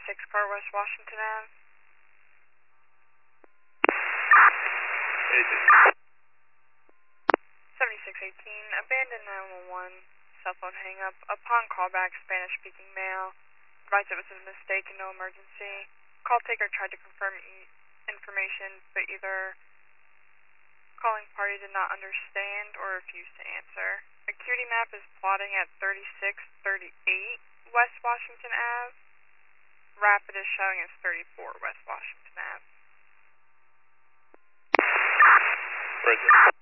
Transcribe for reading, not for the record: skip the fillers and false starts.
car West Washington Ave. Agent. 7618, abandoned 911, cell phone hang-up. Upon callback, Spanish-speaking male advised it was a mistake and no emergency. Call taker tried to confirm information, but either calling party did not understand or refused to answer. Acuity map is plotting at 3638 West Washington Ave. Rapid is showing as 34 West Washington Ave. Bridget.